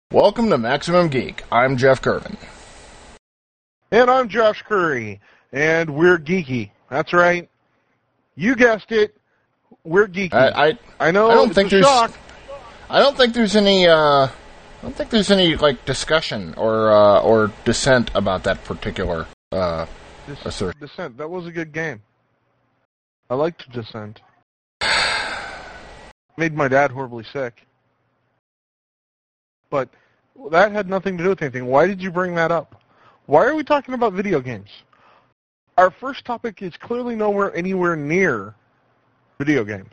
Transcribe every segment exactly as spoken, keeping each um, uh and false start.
Welcome to Maximum Geek. I'm Jeff Kervin. And I'm Josh Curry, and we're geeky. That's right. You guessed it. We're geeky. I I, I know. I don't it's think a there's. shock. I don't think there's any. Uh, I don't think there's any like discussion or uh, or dissent about that particular uh, Dis- assertion. Descent. That was a good game. I liked Descent. Made my dad horribly sick. But that had nothing to do with anything. Why did you bring that up? Why are we talking about video games? Our first topic is clearly nowhere anywhere near video games.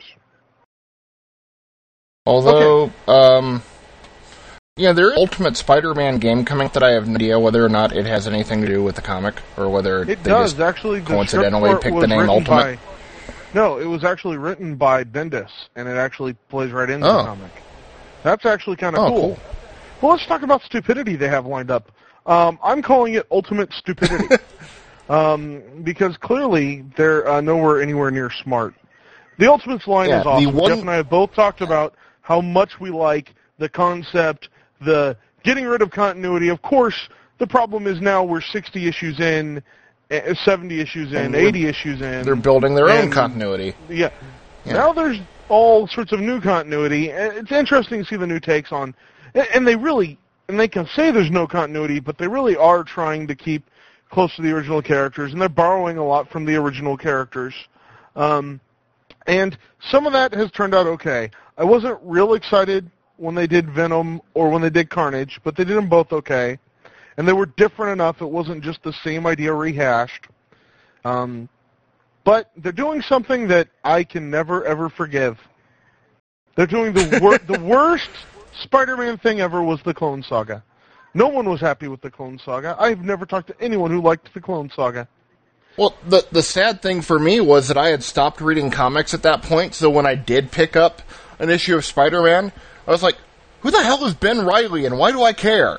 Although, Okay. um, yeah, there is an Ultimate Spider-Man game coming that I have no idea whether or not it has anything to do with the comic or whether It they does. just Actually, the coincidentally script for it picked was the name written Ultimate. By, no, it was actually written by Bendis, and it actually plays right into Oh. the comic. That's actually kind of Oh, cool. cool. Well, let's talk about stupidity they have lined up. Um, I'm calling it Ultimate Stupidity. um, because clearly they're uh, nowhere anywhere near smart. The Ultimates line Yeah, is the awesome. one- Jeff and I have both talked about how much we like the concept, the getting rid of continuity. Of course, the problem is now we're sixty issues in, eh, seventy issues in, And they're- eighty issues in. They're building their own and- continuity. Yeah. Yeah. Now there's all sorts of new continuity. and It's interesting to see the new takes on, and and they really, and they can say there's no continuity, but they really are trying to keep close to the original characters, and they're borrowing a lot from the original characters. Um, and some of that has turned out okay. I wasn't real excited when they did Venom or when they did Carnage, but they did them both okay. And they were different enough. It wasn't just the same idea rehashed. Um, but they're doing something that I can never, ever forgive. They're doing the, wor- the worst Spider-Man thing ever was the Clone Saga. No one was happy with the Clone Saga. I've never talked to anyone who liked the Clone Saga. Well, the the sad thing for me was that I had stopped reading comics at that point, so when I did pick up an issue of Spider-Man, I was like, who the hell is Ben Reilly, and why do I care?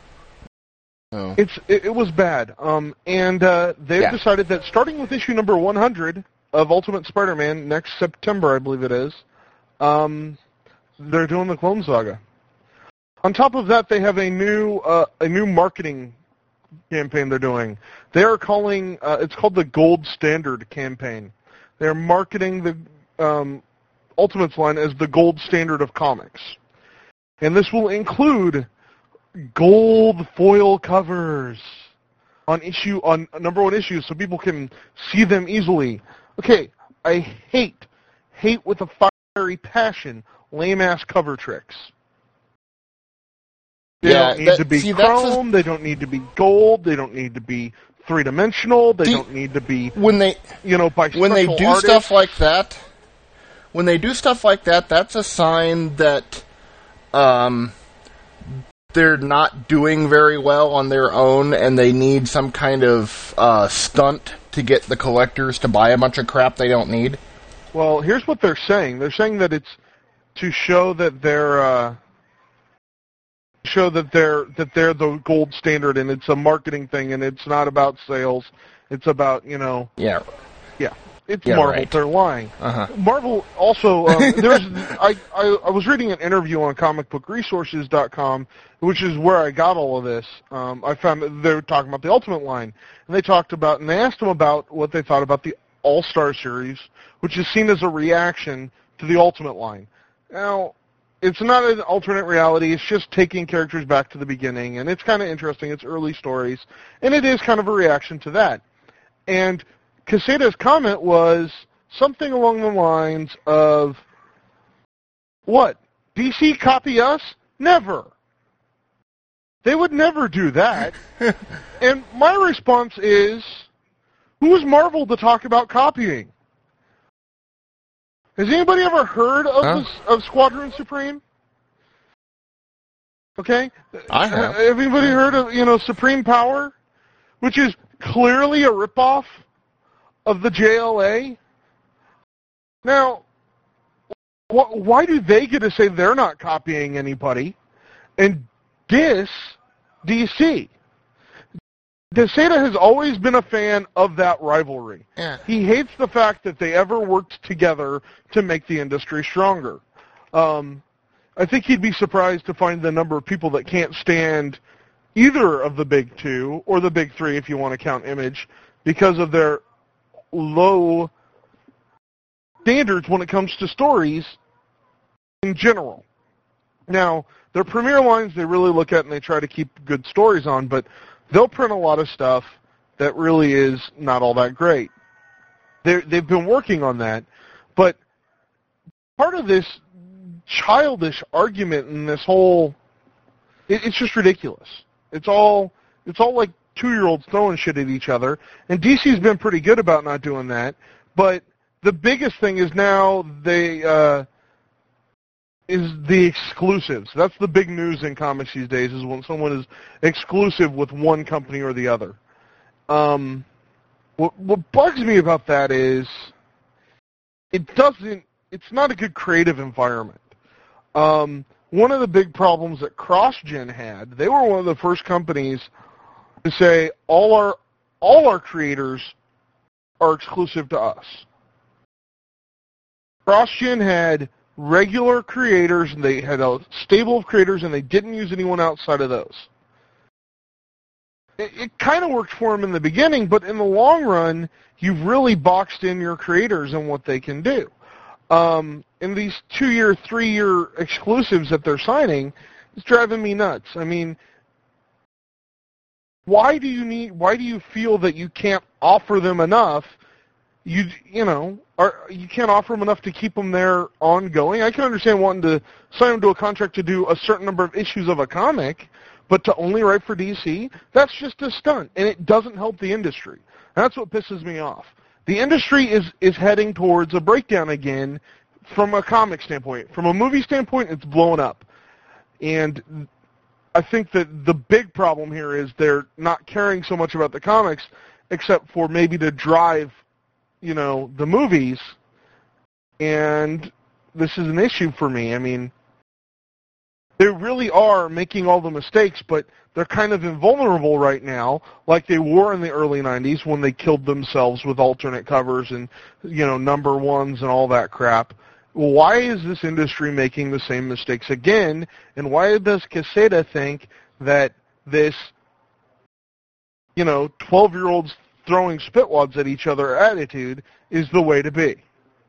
Oh. It's it, it was bad, um, and uh, they've Yeah. decided that starting with issue number one hundred of Ultimate Spider-Man next September, I believe it is, um, they're doing the Clone Saga. On top of that, they have a new uh, a new marketing campaign they're doing. They are calling uh, it's called the Gold Standard campaign. They're marketing the um, Ultimates line as the gold standard of comics, and this will include gold foil covers on issue on number one issues so people can see them easily. Okay, I hate, hate with a fiery passion lame-ass cover tricks. They Yeah, don't need that- to be see, that's a- chrome, they don't need to be gold, they don't need to be three-dimensional, they See, don't need to be, When they you know, by when they special do artists. stuff like that, when they do stuff like that, that's a sign that um, they're not doing very well on their own, and they need some kind of uh, stunt to get the collectors to buy a bunch of crap they don't need. Well, here's what they're saying. They're saying that it's to show that they're uh, show that they're that they're the gold standard, and it's a marketing thing, and it's not about sales. It's about you know, Yeah. yeah, it's Yeah, Marvel. right. They're lying. Uh-huh. Marvel also. Um, there's I, I I was reading an interview on comic book resources dot com, which is where I got all of this. Um, I found that they were talking about the Ultimate line, and they talked about and they asked them about what they thought about the All-Star series, which is seen as a reaction to the Ultimate line. Now, it's not an alternate reality. It's just taking characters back to the beginning, and it's kind of interesting. It's early stories, and it is kind of a reaction to that. And Quesada's comment was something along the lines of, what, D C copy us? Never. They would never do that. And my response is, who's Marvel to talk about copying? Has anybody ever heard of Huh? this, of Squadron Supreme? Okay, I have. Uh, Have anybody heard of you know Supreme Power, which is clearly a ripoff of the J L A? Now, wh- why do they get to say they're not copying anybody and diss D C? Quesada has always been a fan of that rivalry. Yeah. He hates the fact that they ever worked together to make the industry stronger. Um, I think he'd be surprised to find the number of people that can't stand either of the big two, or the big three if you want to count Image, because of their low standards when it comes to stories in general. Now, their premier lines they really look at and they try to keep good stories on, but they'll print a lot of stuff that really is not all that great. They're, they've been working on that, but part of this childish argument and this whole, it, it's just ridiculous. It's all, it's all like two-year-olds throwing shit at each other, and D C's been pretty good about not doing that, but the biggest thing is now they, uh, is the exclusives. That's the big news in comics these days, is when someone is exclusive with one company or the other. Um, what, what bugs me about that is it doesn't, it's not a good creative environment. Um, one of the big problems that CrossGen had, they were one of the first companies to say all our, all our creators are exclusive to us. CrossGen had regular creators, and they had a stable of creators, and they didn't use anyone outside of those. It, it kind of worked for them in the beginning, but in the long run, you've really boxed in your creators and what they can do. Um, and these two-year, three-year exclusives that they're signing is driving me nuts. I mean, why do you need? Why do you feel that you can't offer them enough? You you know, are, you can't offer them enough to keep them there ongoing. I can understand wanting to sign them to a contract to do a certain number of issues of a comic, but to only write for D C, that's just a stunt, and it doesn't help the industry. That's what pisses me off. The industry is, is heading towards a breakdown again from a comic standpoint. From a movie standpoint, it's blowing up. And I think that the big problem here is they're not caring so much about the comics, except for maybe to drive, you know, the movies. And this is an issue for me. I mean, they really are making all the mistakes, but they're kind of invulnerable right now, like they were in the early nineties when they killed themselves with alternate covers and, you know, number ones and all that crap. Why is this industry making the same mistakes again, and why does Quesada think that this, you know, twelve-year-olds throwing spitwads at each other attitude is the way to be?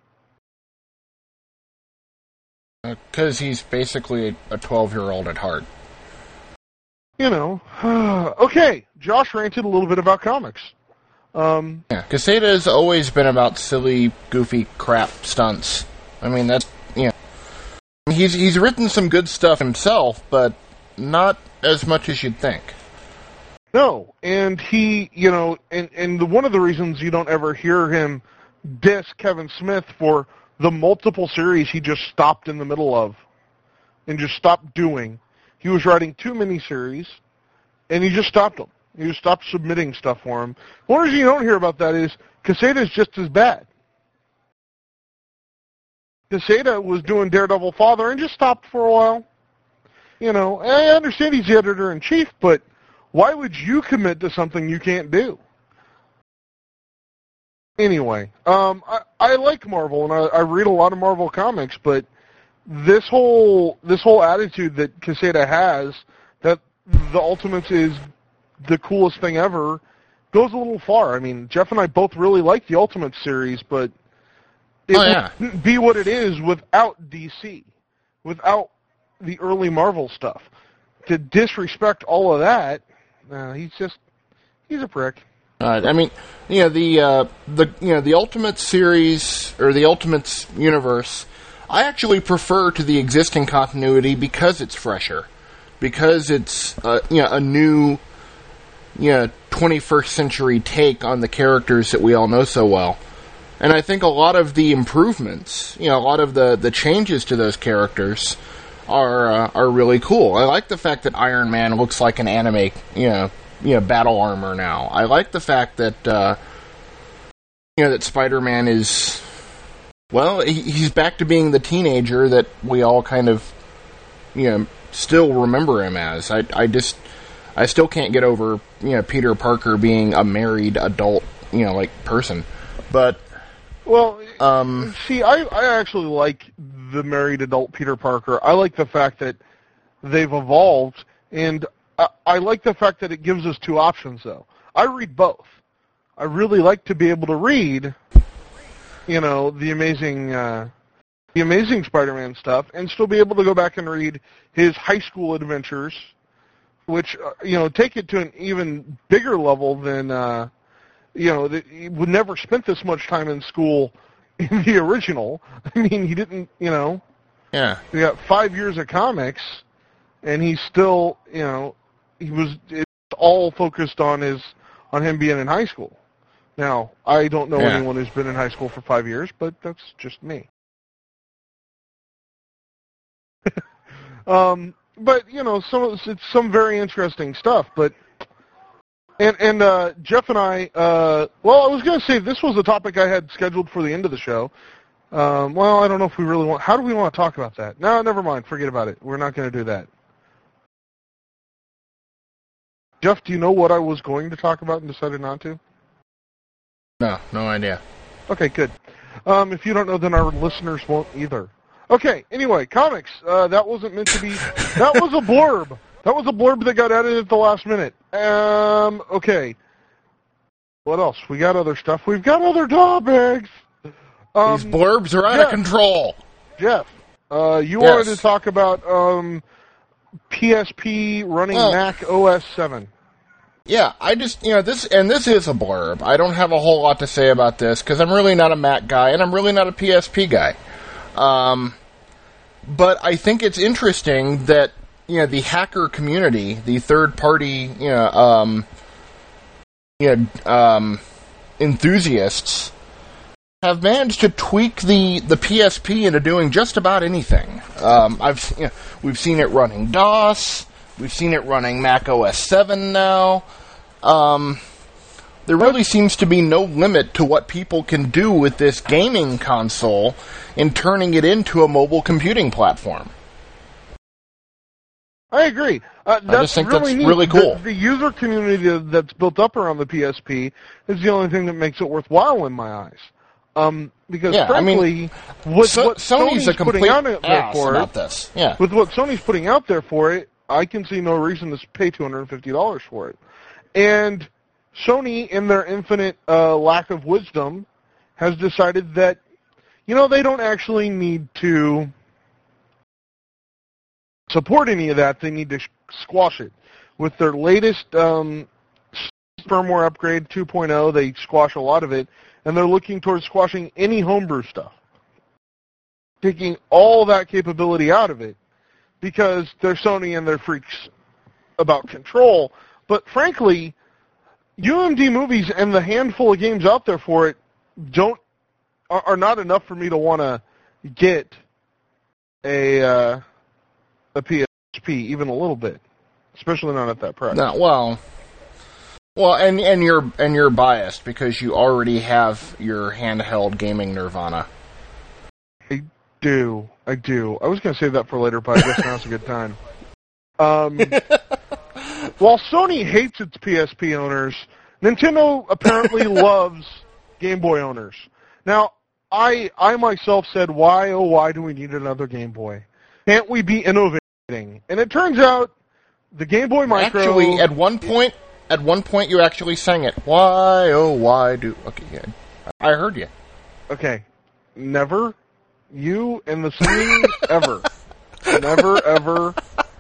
Because uh, he's basically a twelve-year-old at heart. You know, okay, Josh ranted a little bit about comics. Um, yeah, Quesada has always been about silly, goofy crap stunts. I mean, that's, you know, he's, he's written some good stuff himself, but not as much as you'd think. No, and he, you know, and, and the, one of the reasons you don't ever hear him diss Kevin Smith for the multiple series he just stopped in the middle of and just stopped doing. He was writing too many series, and he just stopped them. He just stopped submitting stuff for him. One reason you don't hear about that is Quesada is just as bad. Quesada was doing Daredevil Father and just stopped for a while. You know, and I understand he's the editor-in-chief, but why would you commit to something you can't do? Anyway, um, I, I like Marvel, and I, I read a lot of Marvel comics, but this whole this whole attitude that Quesada has, that the Ultimates is the coolest thing ever, goes a little far. I mean, Jeff and I both really like the Ultimates series, but it oh, yeah. wouldn't be what it is without D C, without the early Marvel stuff. To disrespect all of that, uh, he's just, he's a prick. Uh, I mean, you know, the, uh, the, you know, the Ultimates series, or the Ultimates universe, I actually prefer to the existing continuity because it's fresher. Because it's, uh, you know, a new, you know, twenty-first century take on the characters that we all know so well. And I think a lot of the improvements, you know, a lot of the, the changes to those characters are uh, are really cool. I like the fact that Iron Man looks like an anime, you know, you know, battle armor now. I like the fact that, uh, you know, that Spider-Man is, well, he, he's back to being the teenager that we all kind of, you know, still remember him as. I, I just, I still can't get over, you know, Peter Parker being a married adult, you know, like, person. But, well, um, see, I, I actually like the married adult Peter Parker. I like the fact that they've evolved, and I, I like the fact that it gives us two options, though. I read both. I really like to be able to read, you know, the amazing, uh, the amazing Spider-Man stuff, and still be able to go back and read his high school adventures, which, uh, you know, take it to an even bigger level than, uh, you know, that he would never spent this much time in school in the original. I mean, he didn't, you know. Yeah. He got five years of comics, and he's still, you know, he was it's all focused on his on him being in high school. Now, I don't know yeah. anyone who's been in high school for five years, but that's just me. um, but you know, some it's some very interesting stuff. But and and uh, Jeff and I, uh, well, I was going to say this was a topic I had scheduled for the end of the show. Um, well, I don't know if we really want. How do we want to talk about that? No, never mind. Forget about it. We're not going to do that. Jeff, do you know what I was going to talk about and decided not to? No, no idea. Okay, good. Um, if you don't know, then our listeners won't either. Okay, anyway, comics. Uh, that wasn't meant to be... That was a blurb. That was a blurb that got added at the last minute. Um, okay. What else? We got other stuff. We've got other topics. Um, These blurbs are out Jeff, of control. Jeff, uh, you yes. wanted to talk about um, P S P running well, Mac O S seven. Yeah, I just, you know, this, and this is a blurb. I don't have a whole lot to say about this, because I'm really not a Mac guy, and I'm really not a P S P guy. Um, but I think it's interesting that, you know, the hacker community, the third-party, you know, um, you know, um, enthusiasts, have managed to tweak the, the P S P into doing just about anything. Um, I've, you know, we've seen it running DOS. We've seen it running Mac O S seven now. Um, there really seems to be no limit to what people can do with this gaming console in turning it into a mobile computing platform. I agree. Uh, that's I just think really that's neat. really cool. The, the user community that's built up around the P S P is the only thing that makes it worthwhile in my eyes. Um, because yeah, frankly, I mean, with so, what Sony's, Sony's a complete putting out there ass for about it, this. Yeah. with what Sony's putting out there for it, I can see no reason to pay two hundred fifty dollars for it. And Sony, in their infinite uh, lack of wisdom, has decided that, you know, they don't actually need to support any of that. They need to sh- squash it. With their latest um, firmware upgrade two point oh, they squash a lot of it, and they're looking towards squashing any homebrew stuff, taking all that capability out of it, because they're Sony and they're freaks about control. But frankly, U M D movies and the handful of games out there for it don't are, are not enough for me to want to get a uh, a P S P even a little bit, especially not at that price. No, well, well, and and you're and you're biased because you already have your handheld gaming Nirvana. I do, I do. I was going to save that for later, but I guess now's a good time. Um, while Sony hates its P S P owners, Nintendo apparently loves Game Boy owners. Now, I I myself said, why, oh, why do we need another Game Boy? Can't we be innovating? And it turns out the Game Boy Micro... Actually, at one point, at one point you actually sang it. Why, oh, why do... Okay, yeah, I heard you. Okay, never... You and the singing ever. Never, ever.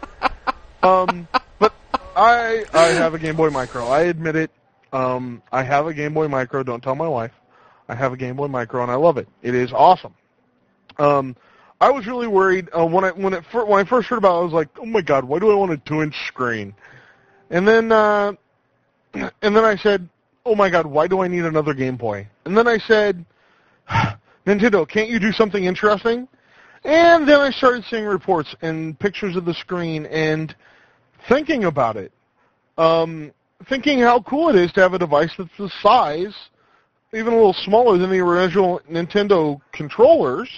Um, but I I have a Game Boy Micro. I admit it. Um, I have a Game Boy Micro. Don't tell my wife. I have a Game Boy Micro, and I love it. It is awesome. Um, I was really worried uh, when I when it fir- when I first heard about it. I was like, oh my god, why do I want a two-inch screen? And then uh, and then I said, oh my god, why do I need another Game Boy? And then I said, Nintendo, can't you do something interesting? And then I started seeing reports and pictures of the screen and thinking about it. Um, thinking how cool it is to have a device that's the size, even a little smaller than the original Nintendo controllers,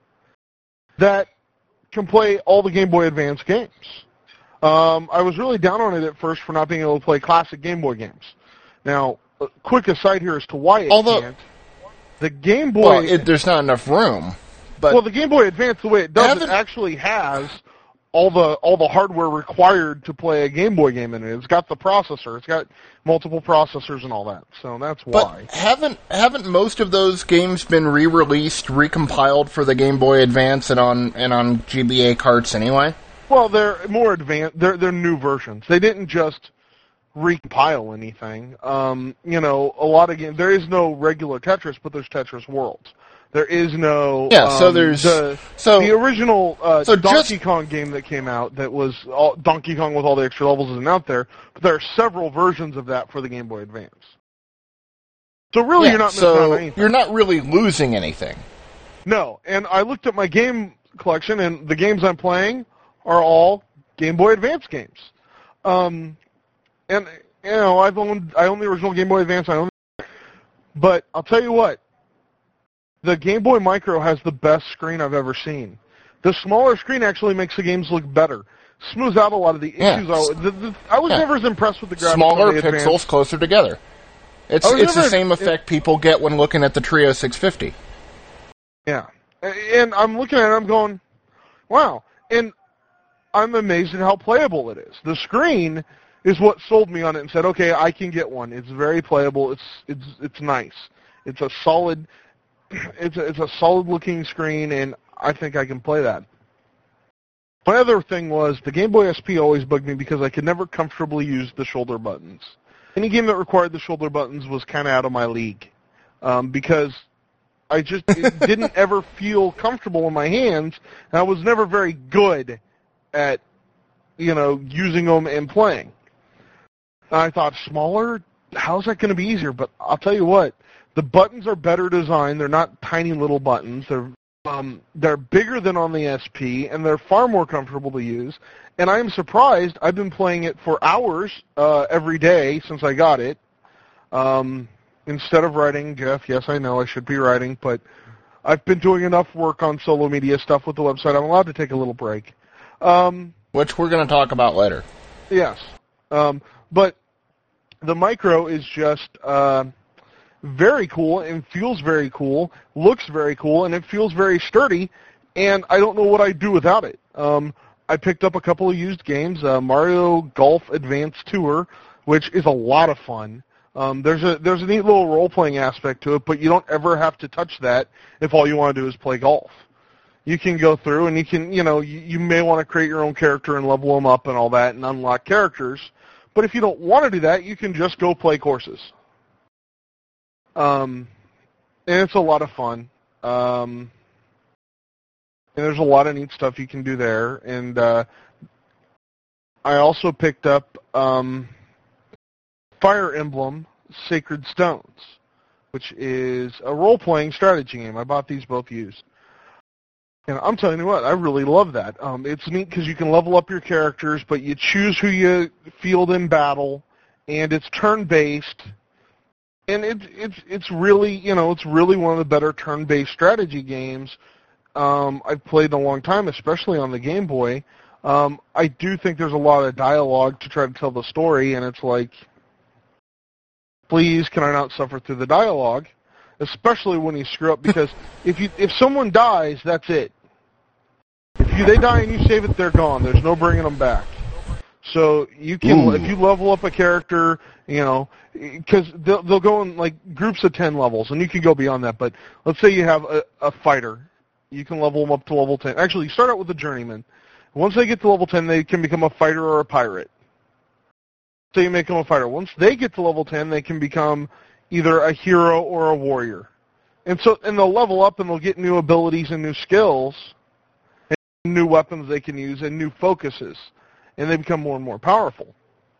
that can play all the Game Boy Advance games. Um, I was really down on it at first for not being able to play classic Game Boy games. Now, a quick aside here as to why it Although, can't. The Game Boy... Well, it, there's not enough room. But well, the Game Boy Advance, the way it does, it actually has all the all the hardware required to play a Game Boy game in it. It's got the processor. It's got multiple processors and all that. So that's why. But haven't haven't most of those games been re-released, recompiled for the Game Boy Advance and on and on G B A carts anyway? Well, they're more advanced. They're they're new versions. They didn't just recompile anything. Um, you know, a lot of games. There is no regular Tetris, but there's Tetris Worlds. There is no yeah. Um, so there's the, so the original uh, so Donkey just, Kong game that came out that was all, Donkey Kong with all the extra levels isn't out there, but there are several versions of that for the Game Boy Advance. So really, yeah, you're not missing so out on anything. You're not really losing anything. No, and I looked at my game collection, and the games I'm playing are all Game Boy Advance games. Um, and you know, I've owned I own the original Game Boy Advance. I own, but I'll tell you what. The Game Boy Micro has the best screen I've ever seen. The smaller screen actually makes the games look better. Smooths out a lot of the yeah. issues. I, the, the, I was yeah. never as impressed with the graphics. Smaller on the pixels Advance. closer together. It's it's never, the same effect it, people get when looking at the Trio six fifty. Yeah. And I'm looking at it, I'm going, wow. And I'm amazed at how playable it is. The screen is what sold me on it and said, okay, I can get one. It's very playable. It's it's it's nice. It's a solid... It's a, it's a solid-looking screen, and I think I can play that. My other thing was the Game Boy S P always bugged me because I could never comfortably use the shoulder buttons. Any game that required the shoulder buttons was kind of out of my league um, because I just it didn't ever feel comfortable in my hands, and I was never very good at, you know, using them and playing. And I thought, smaller? How's that going to be easier? But I'll tell you what. The buttons are better designed. They're not tiny little buttons. They're um, they're bigger than on the S P, and they're far more comfortable to use. And I'm surprised. I've been playing it for hours uh, every day since I got it. Um, instead of writing, Jeff, yes, I know I should be writing, but I've been doing enough work on solo media stuff with the website. I'm allowed to take a little break. Um, Which we're going to talk about later. Yes. Um, but the Micro is just... Uh, very cool and feels very cool, looks very cool, and it feels very sturdy, and I don't know what I'd do without it. Um, I picked up a couple of used games, uh, Mario Golf Advanced Tour, which is a lot of fun. Um, there's a there's a neat little role-playing aspect to it, but you don't ever have to touch that if all you want to do is play golf. You can go through and you can, you know, you, you may want to create your own character and level them up and all that and unlock characters, but if you don't want to do that, you can just go play courses. Um, and it's a lot of fun. Um, and there's a lot of neat stuff you can do there. And uh, I also picked up um, Fire Emblem Sacred Stones, which is a role-playing strategy game. I bought these both used. And I'm telling you what, I really love that. Um, it's neat because you can level up your characters, but you choose who you field in battle, and it's turn-based. And it's it's it's really you know it's really one of the better turn-based strategy games um, I've played in a long time, especially on the Game Boy. Um, I do think there's a lot of dialogue to try to tell the story, and it's like, please, can I not suffer through the dialogue? Especially when you screw up, because if you if someone dies, that's it. If you they die and you save it, they're gone. There's no bringing them back. So you can, Ooh. if you level up a character, you know, because they'll, they'll go in like groups of ten levels, and you can go beyond that. But let's say you have a, a fighter, you can level them up to level ten. Actually, you start out with a journeyman. Once they get to level ten, they can become a fighter or a pirate. So you make them a fighter. Once they get to level ten, they can become either a hero or a warrior. And so, and they'll level up, and they'll get new abilities and new skills, and new weapons they can use, and new focuses. And they become more and more powerful.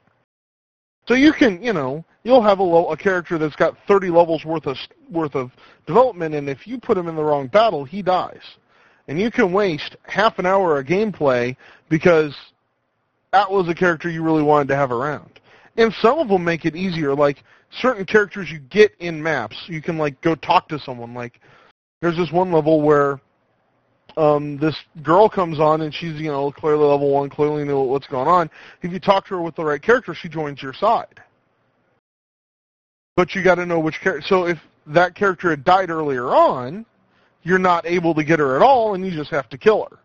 So you can, you know, you'll have a, lo- a character that's got thirty levels worth of worth of development, and if you put him in the wrong battle, he dies. And you can waste half an hour of gameplay because that was a character you really wanted to have around. And some of them make it easier, like certain characters you get in maps, you can like go talk to someone. Like there's this one level where Um, this girl comes on, and she's, you know, clearly level one, clearly know what's going on. If you talk to her with the right character, she joins your side. But you got to know which character. So if that character had died earlier on, you're not able to get her at all, and you just have to kill her.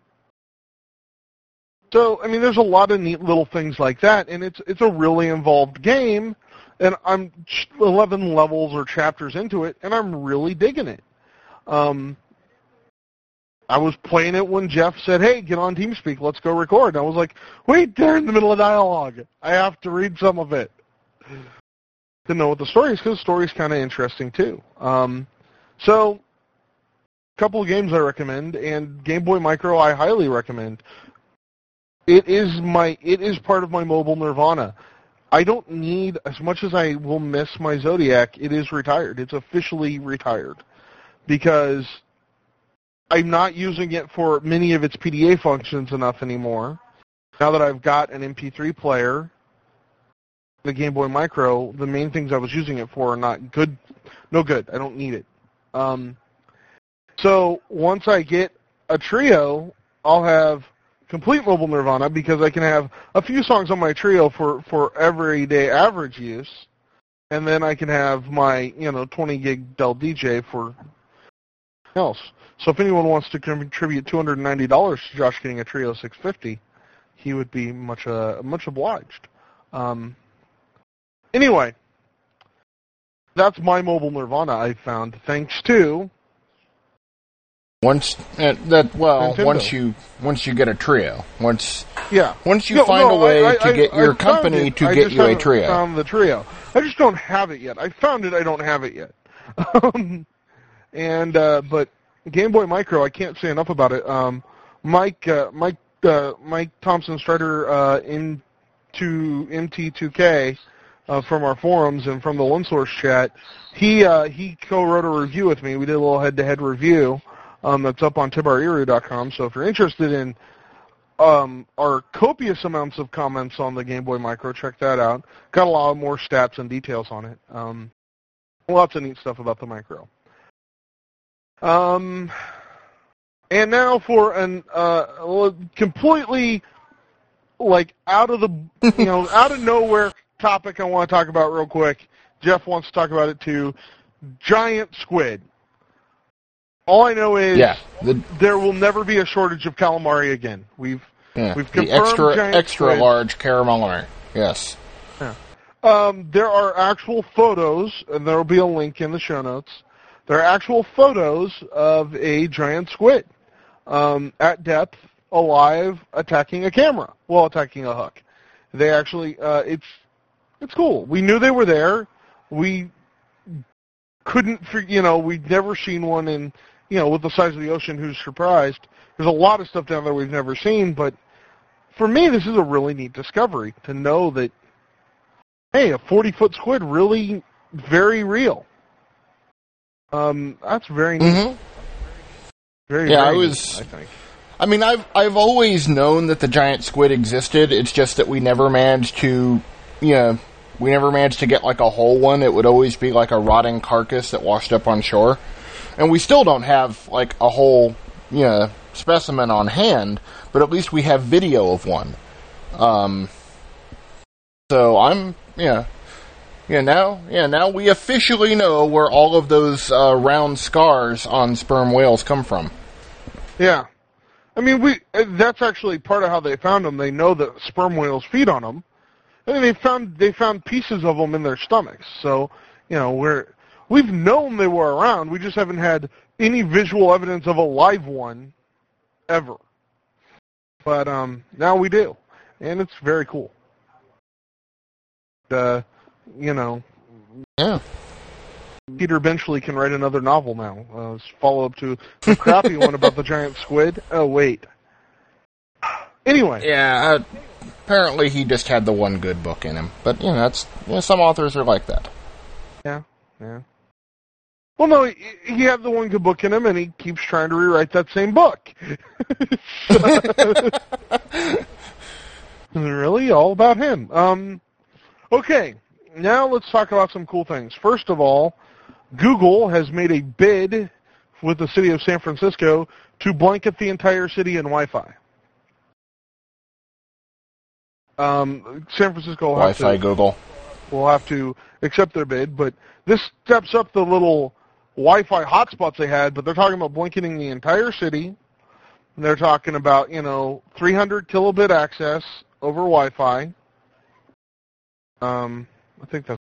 So, I mean, there's a lot of neat little things like that, and it's it's a really involved game, and I'm eleven levels or chapters into it, and I'm really digging it. Um, I was playing it when Jeff said, hey, get on TeamSpeak, let's go record. And I was like, wait, they're in the middle of dialogue. I have to read some of it. Didn't know what the story is, because the story is kind of interesting, too. Um, so, a couple of games I recommend, and Game Boy Micro I highly recommend. It is my it is part of my mobile nirvana. I don't need, as much as I will miss my Zodiac, it is retired. It's officially retired. Because I'm not using it for many of its P D A functions enough anymore. Now that I've got an M P three player, the Game Boy Micro, the main things I was using it for are not good, no good. I don't need it. Um, so once I get a Trio, I'll have complete mobile nirvana, because I can have a few songs on my Trio for, for everyday average use, and then I can have my, you know, twenty gig Dell D J for else. So if anyone wants to contribute two hundred ninety dollars to Josh getting a Trio six fifty, he would be much uh, much obliged. Um, anyway, that's my mobile nirvana I found, thanks to Once uh, that well, Nintendo. once you once you get a Trio, once yeah, once you no, find no, a way I, I, to get I, your I company it. to I get just you a haven't Trio. Found the Trio. I just don't have it yet. I found it. I don't have it yet. um, and uh, but Game Boy Micro, I can't say enough about it. Um, Mike uh, Mike uh, Mike Thompson Strider uh, into M T two K. Uh, from our forums and from the OneSource chat, he uh, he co-wrote a review with me. We did a little head-to-head review um, that's up on tibariru dot com. So if you're interested in um, our copious amounts of comments on the Game Boy Micro, check that out. Got a lot more stats and details on it. Um, lots of neat stuff about the Micro. Um, and now for an uh, completely like out of the you know out of nowhere topic I want to talk about real quick. Jeff wants to talk about it too. Giant squid. All I know is yeah, the, there will never be a shortage of calamari again. We've yeah, we've the confirmed extra giant extra squid. large calamari. Yes. Yeah. Um, there are actual photos, and there will be a link in the show notes. There are actual photos of a giant squid um, at depth, alive, attacking a camera, well, attacking a hook. They actually, uh, it's it's cool. We knew they were there. We couldn't, you know, we'd never seen one in, you know, with the size of the ocean. Who's surprised? There's a lot of stuff down there we've never seen, but for me, this is a really neat discovery to know that, hey, a forty-foot squid really very real. Um, that's very neat. Mm-hmm. Very, yeah, very I was. neat, I think. I mean, I've I've always known that the giant squid existed. It's just that we never managed to, you know, we never managed to get like a whole one. It would always be like a rotting carcass that washed up on shore, and we still don't have like a whole, you know, specimen on hand. But at least we have video of one. Um. So I'm, yeah, yeah. Now, yeah, now we officially know where all of those uh, round scars on sperm whales come from. Yeah. I mean, we that's actually part of how they found them. They know that sperm whales feed on them. I mean, they found they found pieces of them in their stomachs. So, you know, we're we've known they were around. We just haven't had any visual evidence of a live one ever. But um, now we do, and it's very cool. Uh, you know, Yeah. Peter Benchley can write another novel now. Uh, follow up to the crappy one about the giant squid. Oh wait. Anyway. Yeah. Uh, apparently, he just had the one good book in him. But you know, that's you know, some authors are like that. Yeah. Yeah. Well, no, he, he had the one good book in him, and he keeps trying to rewrite that same book. Really, all about him. Um. Okay. Now let's talk about some cool things. First of all, Google has made a bid with the city of San Francisco to blanket the entire city in Wi-Fi. Um, San Francisco will have Wi-Fi to, Google. will have to accept their bid, but this steps up the little Wi-Fi hotspots they had, but they're talking about blanketing the entire city. And they're talking about, you know, three hundred kilobit access over Wi-Fi. Um, I think that's...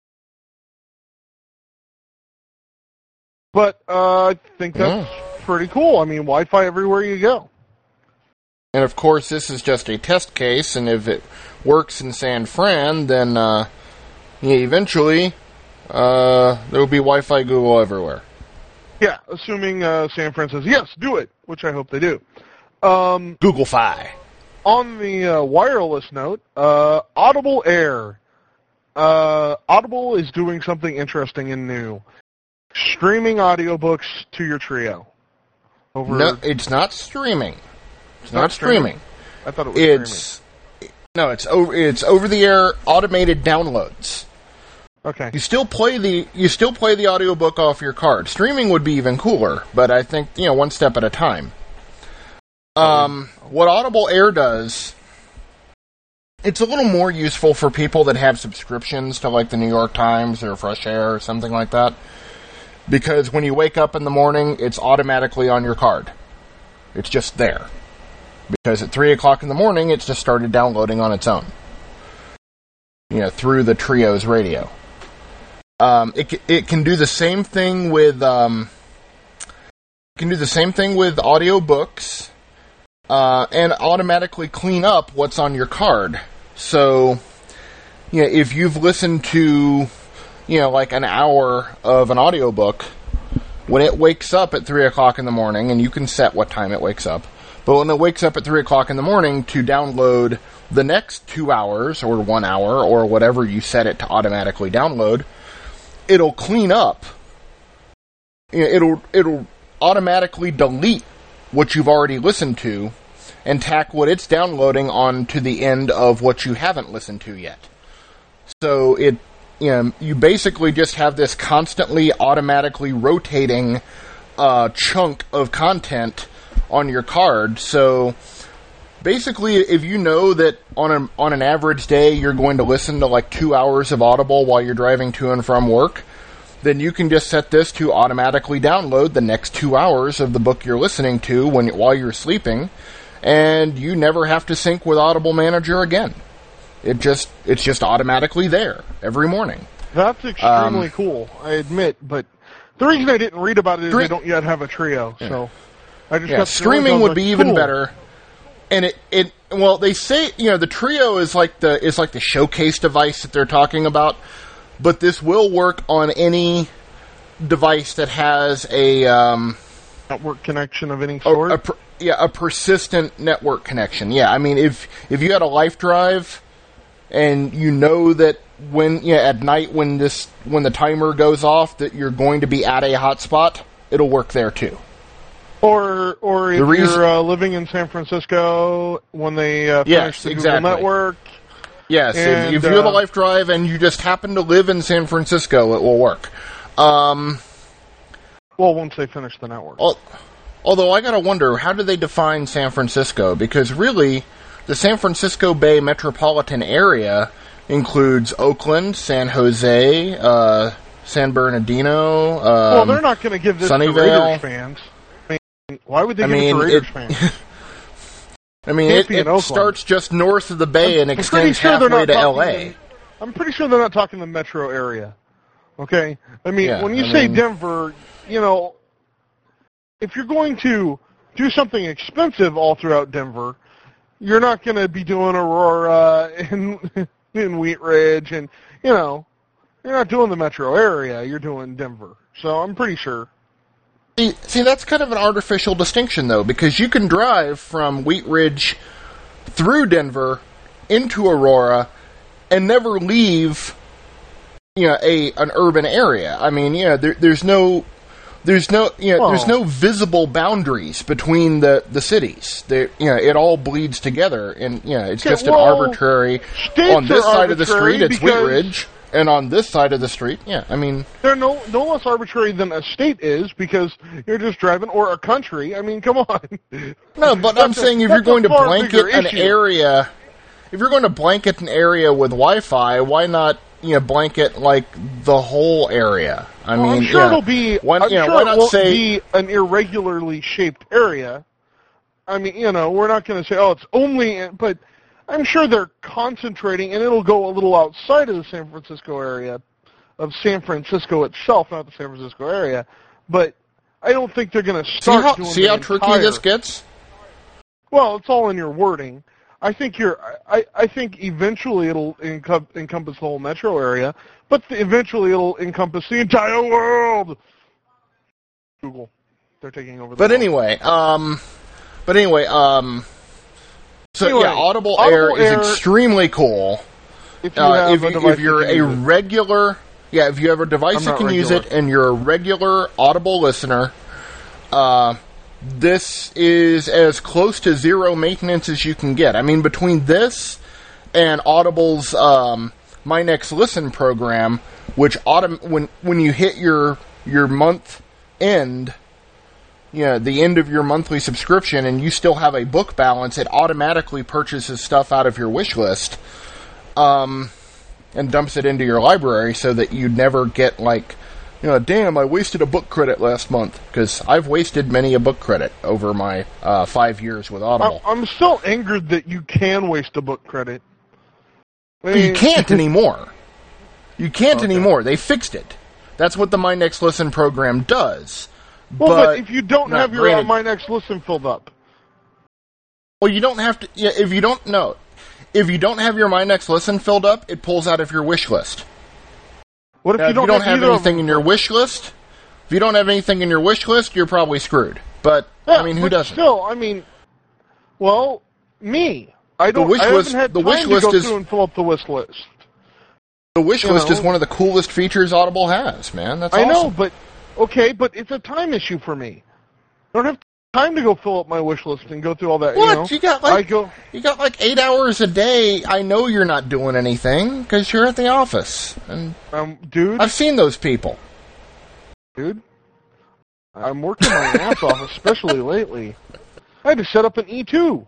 But uh, I think that's yeah. pretty cool. I mean, Wi-Fi everywhere you go. And, of course, this is just a test case, and if it works in San Fran, then uh, yeah, eventually uh, there will be Wi-Fi Google everywhere. Yeah, assuming uh, San Fran says, yes, do it, which I hope they do. Um, Google-Fi. On the uh, wireless note, uh, Audible Air. Uh, Audible is doing something interesting and new. Streaming audiobooks to your Trio. Over... No, it's not streaming. It's, it's not, not streaming. streaming. I thought it was it's, streaming. No, it's over. It's over-the-air automated downloads. Okay. You still play the you still play the audiobook off your card. Streaming would be even cooler, but I think, you know, one step at a time. Um, what Audible Air does, it's a little more useful for people that have subscriptions to, like, the New York Times or Fresh Air or something like that, because when you wake up in the morning, it's automatically on your card. It's just there. Because at three o'clock in the morning, it's just started downloading on its own. You know, through the Trio's radio. Um, it it can do the same thing with um, can do the same thing with audiobooks, uh, and automatically clean up what's on your card. So, you know, if you've listened to, you know, like an hour of an audiobook, when it wakes up at three o'clock in the morning, and you can set what time it wakes up, but when it wakes up at three o'clock in the morning to download the next two hours or one hour or whatever you set it to automatically download, it'll clean up. It'll it'll automatically delete what you've already listened to and tack what it's downloading on to the end of what you haven't listened to yet. So it you know, you basically just have this constantly automatically rotating uh, chunk of content on your card. So basically, if you know that on a, on an average day you're going to listen to like two hours of Audible while you're driving to and from work, then you can just set this to automatically download the next two hours of the book you're listening to when while you're sleeping, and you never have to sync with Audible Manager again. It just it's just automatically there every morning. That's extremely um, cool, I admit, but the reason I didn't read about it is Stre- they don't yet have a Trio, yeah. so I just yeah, got streaming would like, be cool. even better. And it, it well, they say, you know, the Trio is like the is like the showcase device that they're talking about, but this will work on any device that has a um, network connection of any sort. A, a per, yeah, a persistent network connection. Yeah, I mean, if if you had a Life Drive, and you know that when yeah at night when this when the timer goes off that you're going to be at a hotspot, it'll work there too. Or or if reason, you're uh, living in San Francisco when they uh, finish yes, the exactly. Google network. Yes, and, if, if you have a uh, Life Drive and you just happen to live in San Francisco, it will work. Um, well, once they finish the network. Al- although I gotta wonder, how do they define San Francisco? Because really, the San Francisco Bay metropolitan area includes Oakland, San Jose, uh, San Bernardino. Um, well, they're not going to give this Sunnyvale. to Raiders fans. I mean, why would they I give mean, it to Raiders it, fans? I mean, it, it starts just north of the bay I'm, and I'm extends sure halfway to L A. In, I'm pretty sure they're not talking the metro area. Okay? I mean, yeah, when you I say mean, Denver, you know, if you're going to do something expensive all throughout Denver, you're not going to be doing Aurora and in Wheat Ridge, and, you know, you're not doing the metro area, you're doing Denver. So I'm pretty sure. See, see, that's kind of an artificial distinction, though, because you can drive from Wheat Ridge through Denver into Aurora and never leave, you know, a an urban area. I mean, yeah, there, there's no... There's no, you know, well, there's no visible boundaries between the, the cities. There, you know, it all bleeds together, and you know, it's just well, an arbitrary. On this side of the street, it's Wheat Ridge, and on this side of the street, yeah, I mean, they're no no less arbitrary than a state is because you're just driving, or a country. I mean, come on. No, but I'm saying if you're going to blanket an area, if you're going to blanket an area with Wi-Fi, why not, you know, blanket like the whole area. I well, mean, I'm sure yeah, it'll be. why, I'm you know, sure why it not won't say be an irregularly shaped area. I mean, you know, we're not going to say, oh, it's only, in, but I'm sure they're concentrating, and it'll go a little outside of the San Francisco area, of San Francisco itself, not the San Francisco area. But I don't think they're going to see start how doing see the how entire, tricky this gets. Well, it's all in your wording. I think you're. I, I think eventually it'll encom- encompass the whole metro area, but the, eventually it'll encompass the entire world. Google, they're taking over. The But world. anyway, um, but anyway, um, so Anyway, yeah, Audible, Audible Air, Air- is extremely cool. If you Uh, have if, a you, device if you're that can a use it. regular, yeah, if you have a device I'm that not can use regular. it and you're a regular Audible listener, uh, this is as close to zero maintenance as you can get. I mean, between this and Audible's um, My Next Listen program, which autom- when when you hit your your month end, you know, the end of your monthly subscription, and you still have a book balance, it automatically purchases stuff out of your wish list, um, and dumps it into your library so that you never get like, you know, damn, I wasted a book credit last month, because I've wasted many a book credit over my uh, five years with Audible. I'm, I'm still angered that you can waste a book credit. I You mean, can't anymore. You can't Okay. anymore. They fixed it. That's what the My Next Listen program does. Well, but, but if you don't not have your uh, granted- My Next Listen filled up, Well, you don't have to. Yeah, if you don't know, if you don't have your My Next Listen filled up, it pulls out of your wish list. what if Now, you if don't, you don't have, either of anything them in your filled- wish list, if you don't have anything in your wish list, you're probably screwed. But Yeah, I mean, who but doesn't? Still, I mean, well, me. I don't. wish I list- haven't had the time wish to list go is- through and fill up the wish list. The wish you list know. is one of the coolest features Audible has, man. That's I awesome. know, but okay, but it's a time issue for me. I don't have time to go fill up my wish list and go through all that. What? You know, You got I like go. you got like eight hours a day. I know you're not doing anything because you're at the office, and Um, dude, I've seen those people. dude, I'm working my ass off, especially lately. I had to set up an E two.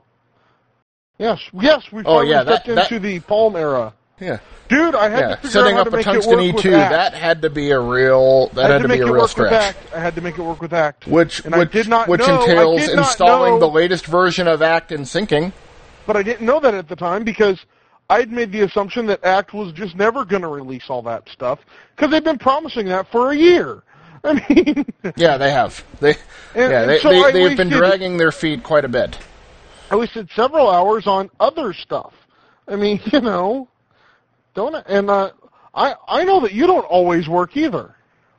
Yes, yes, we Oh, finally yeah, that- stepped that- into the Palm era. Yeah, Dude, I had yeah. to figure Setting out how up to a make it tungsten work E with two Act. that had to be a real that I had had to to make be a it real work with stretch. Act. I had to make it work with Act. Which and I which did not which know, I entails did not installing know, the latest version of Act and syncing. But I didn't know that at the time because I'd made the assumption that Act was just never going to release all that stuff because they've been promising that for a year. I mean, Yeah, they have. They And- yeah and they, so they I they've been wasted- dragging their feet quite a bit. I wasted several hours on other stuff. I mean, you know, don't and uh, I I know that you don't always work either.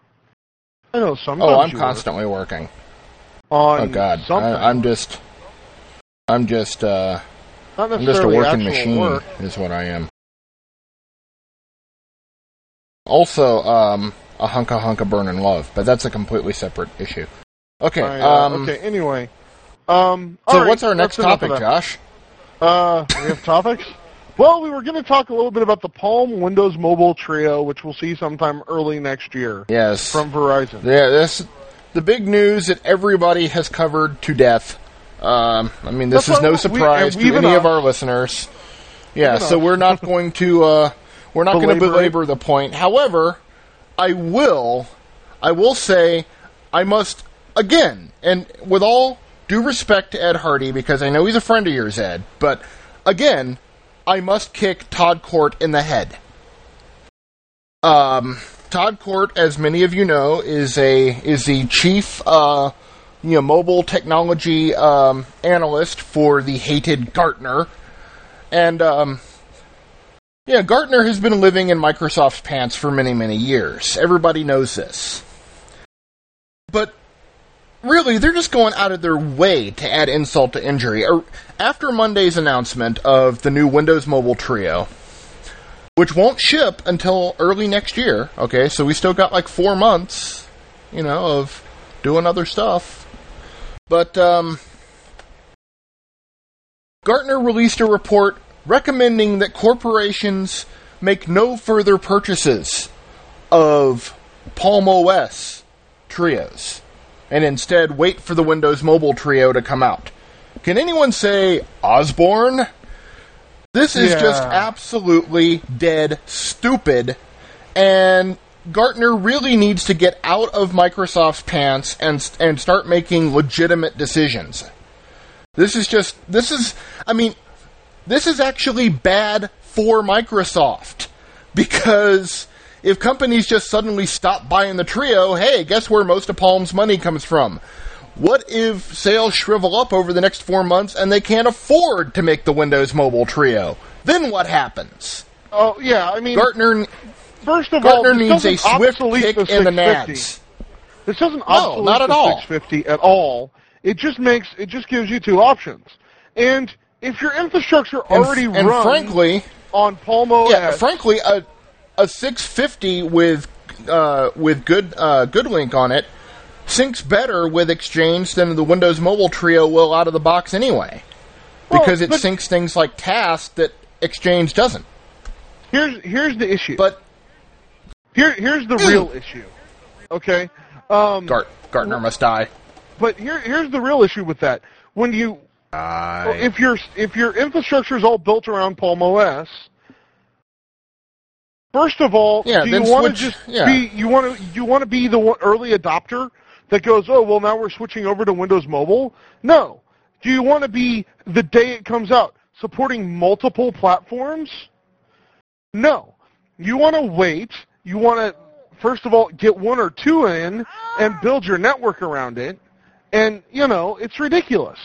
I know sometimes. Oh, I'm you constantly working. work on Oh God, something. I, I'm just I'm just uh not I'm just a necessarily working actual machine, work. is what I am. Also, um, a hunka hunka burnin' love, but that's a completely separate issue. Okay, I, uh, um, okay. Anyway, um, so all right, what's our next that's enough topic, of that. Josh? Uh, we have topics. Well, we were going to talk a little bit about the Palm Windows Mobile Trio, which we'll see sometime early next year Yes, from Verizon. yeah, this the big news that everybody has covered to death. Um, I mean, this That's is why no we- surprise and to even any of us. our listeners. Yeah, Even so us. we're not going to uh, we're not going to Belabor it. belabor the point. However, I will I will say I must again, and with all due respect to Ed Hardy, because I know he's a friend of yours, Ed, but again, I must kick Todd Court in the head. Um, Todd Court, as many of you know, is a is the chief uh, you know mobile technology um, analyst for the hated Gartner, and um, yeah, Gartner has been living in Microsoft's pants for many many years. Everybody knows this, but really, they're just going out of their way to add insult to injury. After Monday's announcement of the new Windows Mobile Trio, which won't ship until early next year, okay, so we still got like four months, you know, of doing other stuff. But, um, Gartner released a report recommending that corporations make no further purchases of Palm O S Trios, and instead wait for the Windows Mobile Trio to come out. Can anyone say Osborne? This is Yeah. just absolutely dead stupid, and Gartner really needs to get out of Microsoft's pants and and start making legitimate decisions. This is just, this is, I mean, this is actually bad for Microsoft, because if companies just suddenly stop buying the Trio, hey, guess where most of Palm's money comes from? What if sales shrivel up over the next four months and they can't afford to make the Windows Mobile Trio? Then what happens? Oh, yeah, I mean... Gartner, First of Gartner all, this needs a doesn't swift obsolete kick the in the six fifty. nads. This doesn't No, obsolete not at the all. six fifty at all. It just makes it just gives you two options. And if your infrastructure And, already and runs frankly, on Palm O S, yeah, frankly, a a six fifty with uh, with good uh, GoodLink on it syncs better with Exchange than the Windows Mobile Trio will out of the box anyway, because well, it syncs things like tasks that Exchange doesn't. here's here's the issue. But Here here's the real issue. Okay, um, Gart, Gartner must die. but here here's the real issue with that. When you Die. if your if your infrastructure is all built around Palm O S, first of all, Yeah, do then you want to switch- just yeah. be you want to you want to be the one, early adopter that goes, oh well, now we're switching over to Windows Mobile? No. Do you want to be the day it comes out supporting multiple platforms? No. You want to wait. You want to first of all get one or two in and build your network around it, and you know it's ridiculous.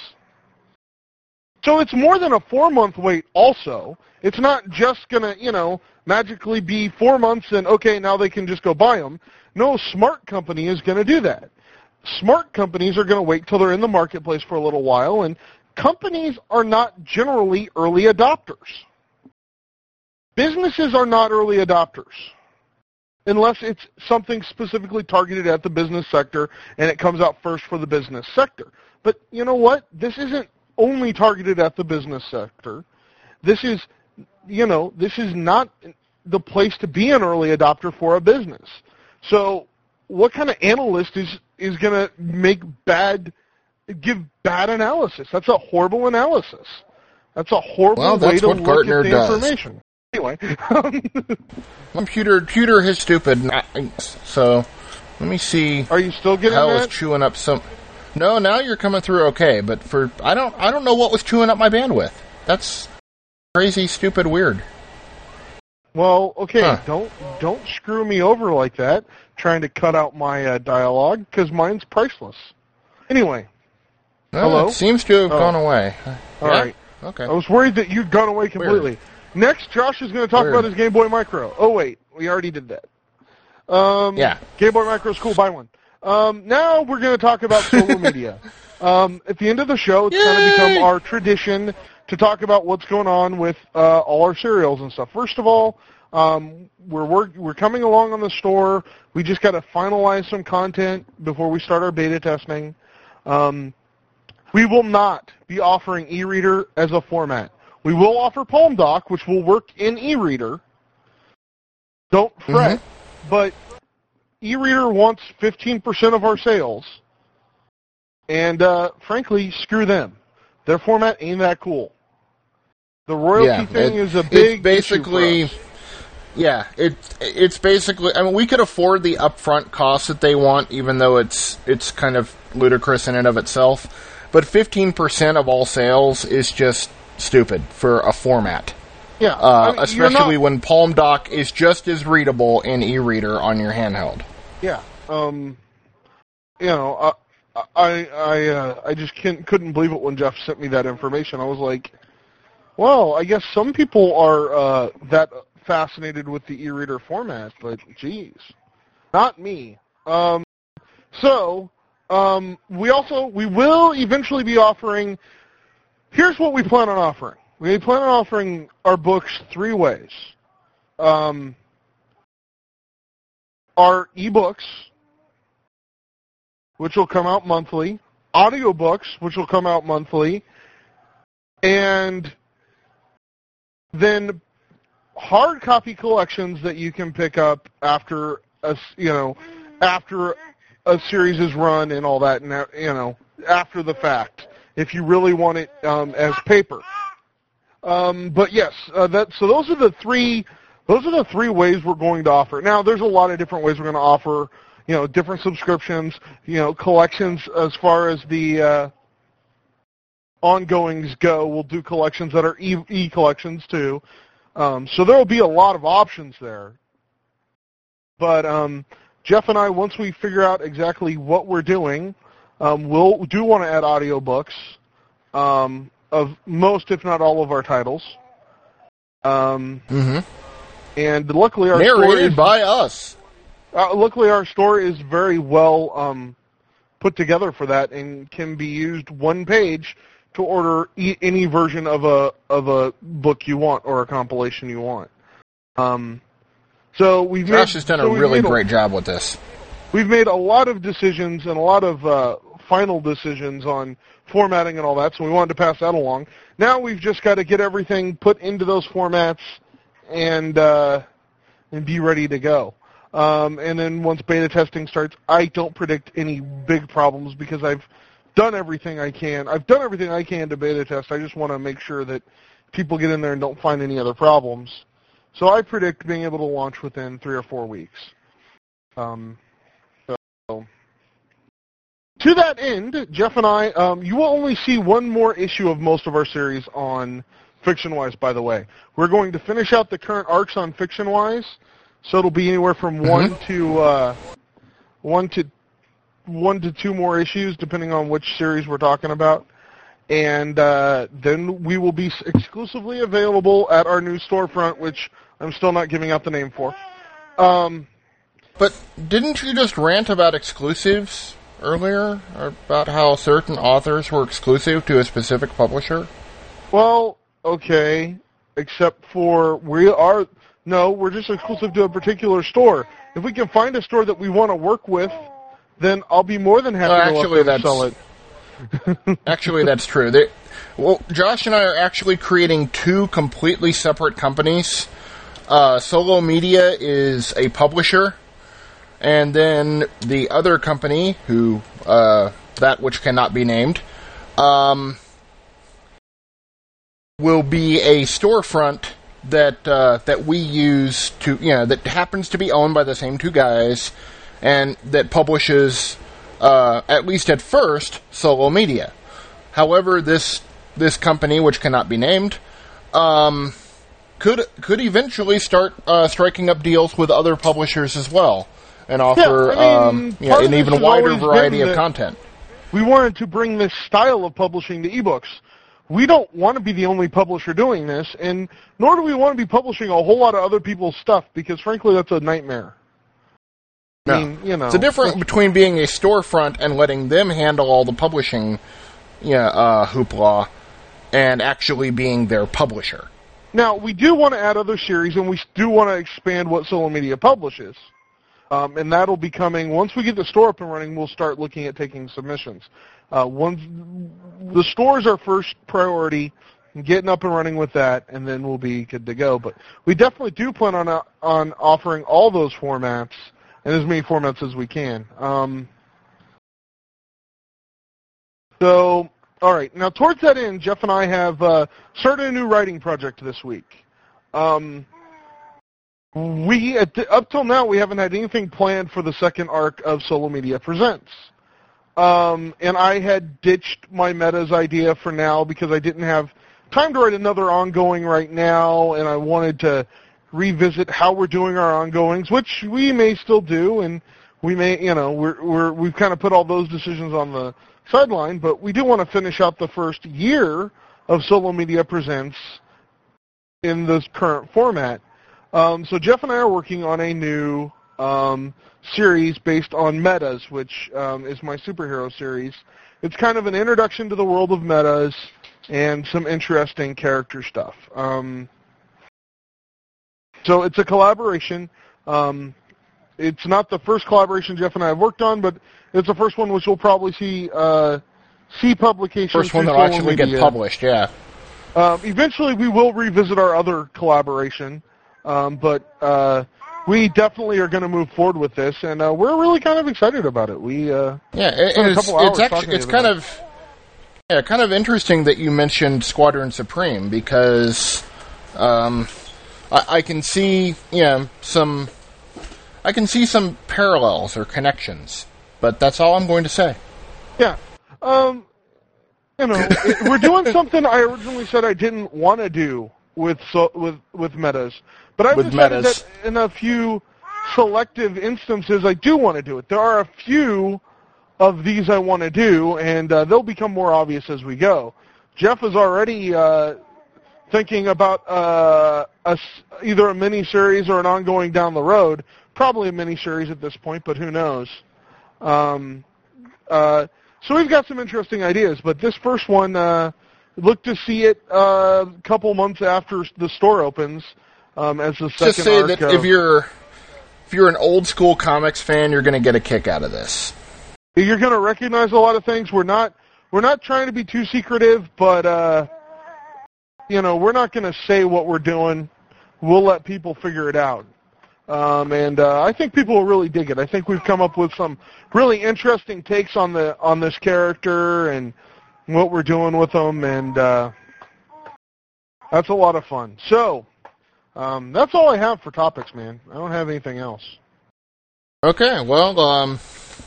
So it's more than a four-month wait also. It's not just going to, you know, magically be four months and, okay, now they can just go buy them. No smart company is going to do that. Smart companies are going to wait till they're in the marketplace for a little while, and companies are not generally early adopters. Businesses are not early adopters unless it's something specifically targeted at the business sector and it comes out first for the business sector. But you know what? This isn't only targeted at the business sector. This is, you know, this is not the place to be an early adopter for a business. So what kind of analyst is, is going to make bad, give bad analysis? That's a horrible analysis. That's a horrible Well, that's way to what look Gartner at the does. information. Anyway. Computer, computer is stupid. So let me see. Are you still getting How is that? chewing up some? No, now you're coming through okay. But for I don't, I don't know what was chewing up my bandwidth. That's crazy, stupid, weird. Well, okay, Huh. don't don't screw me over like that, trying to cut out my uh, dialogue, because mine's priceless. Anyway, Well, Hello? it seems to have Oh. gone away. all Yeah? right. Okay. I was worried that you'd gone away completely. Next, Josh is going to talk Weird. about his Game Boy Micro. Oh, wait, we already did that. Um, Yeah. Game Boy Micro is cool, buy one. Um, now we're going to talk about social media. Um, at the end of the show, it's going to Yay! become our tradition to talk about what's going on with uh, all our cereals and stuff. First of all, um, we're, we're we're coming along on the store. We just got to finalize some content before we start our beta testing. Um, we will not be offering e-reader as a format. We will offer Palm Doc, which will work in e-reader. Don't fret, but e-reader wants fifteen percent of our sales. And, uh, frankly, screw them. Their format ain't that cool. The royalty Yeah, thing it- is a it's big basically- issue for us. Yeah, it it's basically. I mean, we could afford the upfront costs that they want, even though it's it's kind of ludicrous in and of itself. But fifteen percent of all sales is just stupid for a format, Yeah, uh, I mean, you're especially not- when Palm Doc is just as readable in e-reader on your handheld. Yeah, um, you know, I I I, uh, I just can't, couldn't believe it when Jeff sent me that information. I was like, well, I guess some people are uh, that fascinated with the e-reader format, but geez, not me. Um, so um, we also we will eventually be offering. Here's what we plan on offering. We plan on offering our books three ways. Um, our ebooks, which will come out monthly, audiobooks, which will come out monthly, and then hard copy collections that you can pick up after a, s- you know, after a series is run and all that, and you know, after the fact, if you really want it um, as paper. Um, but yes, uh, that so those are the three. Those are the three ways we're going to offer. Now, there's a lot of different ways we're going to offer. You know, different subscriptions. You know, collections as far as the uh, ongoings go. We'll do collections that are e, e collections too. Um, so there will be a lot of options there. But um, Jeff and I, once we figure out exactly what we're doing, um, we'll we do want to add audiobooks um, of most, if not all, of our titles. Um, mm-hmm. And luckily, our narrated store is, by us. Uh, luckily, our store is very well um, put together for that, and can be used one page to order e any version of a of a book you want or a compilation you want. Um, so we've Josh made, has done so a really a, great job with this. We've made a lot of decisions and a lot of uh, final decisions on formatting and all that, so we wanted to pass that along. Now we've just got to get everything put into those formats and uh, and be ready to go. Um, and then once beta testing starts, I don't predict any big problems because I've done everything I can. I've done everything I can to beta test. I just want to make sure that people get in there and don't find any other problems. So I predict being able to launch within three or four weeks. Um, so to that end, Jeff and I, um, you will only see one more issue of most of our series on Fiction-Wise, by the way. We're going to finish out the current arcs on Fiction-Wise, so it'll be anywhere from mm-hmm. one to uh, one to one to two more issues, depending on which series we're talking about. And uh, then we will be exclusively available at our new storefront, which I'm still not giving out the name for. Um, but didn't you just rant about exclusives earlier? About how certain authors were exclusive to a specific publisher? Well, okay, except for we are... No, we're just exclusive to a particular store. If we can find a store that we want to work with, then I'll be more than happy well, to actually, let them sell it. Actually, that's true. They, well, Josh and I are actually creating two completely separate companies. Uh, Solo Media is a publisher, and then the other company, who uh, that which cannot be named, um, will be a storefront that uh, that we use to, you know, that happens to be owned by the same two guys, and that publishes, uh, at least at first, Solo Media. However, this this company, which cannot be named, um, could could eventually start uh, striking up deals with other publishers as well, and offer yeah, I um, mean, you know, an even wider variety of that content. We wanted to bring this style of publishing to ebooks. We don't want to be the only publisher doing this, and nor do we want to be publishing a whole lot of other people's stuff, because frankly, that's a nightmare. No. I mean, you know, it's a difference between being a storefront and letting them handle all the publishing, yeah, uh, hoopla, and actually being their publisher. Now, we do want to add other series, and we do want to expand what Solo Media publishes. Um, and that'll be coming, once we get the store up and running, we'll start looking at taking submissions. Uh, once the store is our first priority, getting up and running with that, and then we'll be good to go. But we definitely do plan on uh, on offering all those formats, and as many formats as we can. Um, so, all right. Now, towards that end, Jeff and I have uh, started a new writing project this week. Um, we at the, up till now, we haven't had anything planned for the second arc of Solo Media Presents. Um, and I had ditched my metas idea for now because I didn't have time to write another ongoing right now, and I wanted to revisit how we're doing our ongoings, which we may still do, and we may, you know, we're, we're, we've kind of put all those decisions on the sideline, but we do want to finish out the first year of Solo Media Presents in this current format. Um, so Jeff and I are working on a new um, series based on metas, which um, is my superhero series. It's kind of an introduction to the world of metas and some interesting character stuff. Um, so it's a collaboration. Um, it's not the first collaboration Jeff and I have worked on, but it's the first one which we'll probably see uh, see publication. First one that'll actually get published, yeah. Um, eventually we will revisit our other collaboration, um, but uh, we definitely are going to move forward with this, and uh, we're really kind of excited about it. We uh, yeah, it, it's, it's actually it's kind of Yeah, kind of interesting that you mentioned Squadron Supreme, because um, I, I can see, you know, some, I can see some parallels or connections, but that's all I'm going to say. Yeah. Um, you know, it, we're doing something I originally said I didn't want to do with so, with with metas, but I've With decided metas. that in a few selective instances I do want to do it. There are a few of these I want to do, and uh, they'll become more obvious as we go. Jeff is already uh, thinking about uh, a s either a mini-series or an ongoing down the road. Probably a mini-series at this point, but who knows. Um, uh, so we've got some interesting ideas, but this first one, uh, look to see it uh, a couple months after the store opens um, as the second Just say arc that of- if you're if you're an old school comics fan, you're going to get a kick out of this. You're going to recognize a lot of things. We're not we're not trying to be too secretive, but uh, you know, we're not going to say what we're doing. We'll let people figure it out. Um, and uh, I think people will really dig it. I think we've come up with some really interesting takes on the on this character and what we're doing with them, and uh, that's a lot of fun. So um, that's all I have for topics, man. I don't have anything else. Okay, well, um,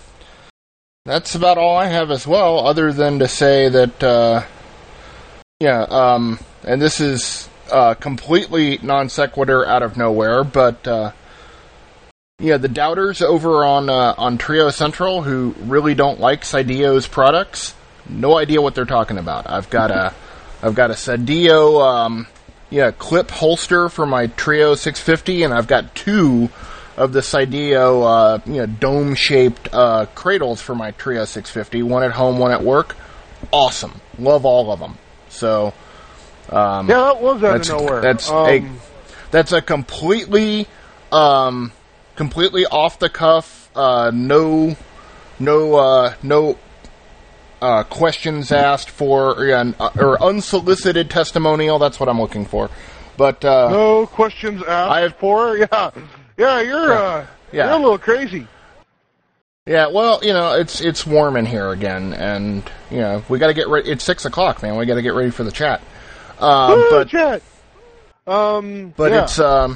that's about all I have as well, other than to say that, uh, yeah, um, and this is uh, completely non sequitur out of nowhere, but uh, yeah, the doubters over on uh, on Trio Central who really don't like Sidio's products, no idea what they're talking about. I've got a I've got a Sidio um, yeah clip holster for my Trio six fifty, and I've got two of the Sidio uh, you know dome shaped uh, cradles for my Trio six fifty. One at home, one at work. Awesome, love all of them. So um, yeah, that was out that's, of nowhere. That's um, a that's a completely um, completely off the cuff, uh, no no uh, no. Uh, questions asked for, or, uh, or unsolicited testimonial. That's what I'm looking for. But uh, no questions asked I have, for. Yeah, yeah, you're uh, yeah. you're a little crazy. Yeah, well, you know, it's it's warm in here again, and you know we got to get ready. It's six o'clock, man. We got to get ready for the chat. Uh, Woo, but chat. Um, but yeah. it's um,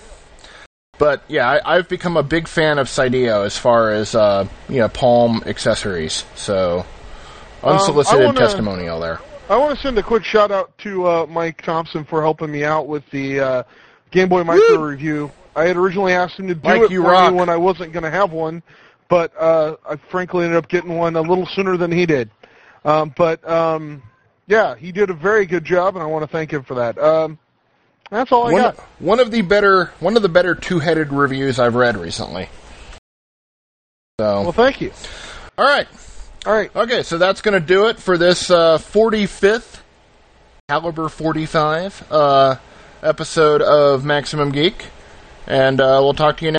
but yeah, I, I've become a big fan of Sidio as far as uh, you know palm accessories. So. Unsolicited um, wanna, testimonial there. I want to send a quick shout out to uh, Mike Thompson for helping me out with the uh, Game Boy Micro Woo! review. I had originally asked him to do Mike, it you for rock. me when I wasn't going to have one, but uh, I frankly ended up getting one a little sooner than he did. Um, but um, yeah, he did a very good job, and I want to thank him for that. Um, that's all I one, got. One of the better, one of the better two-headed reviews I've read recently. So, Well, thank you. all right. All right. Okay, so that's going to do it for this uh, forty-fifth Caliber forty-five uh, episode of Maximum Geek, and uh, we'll talk to you next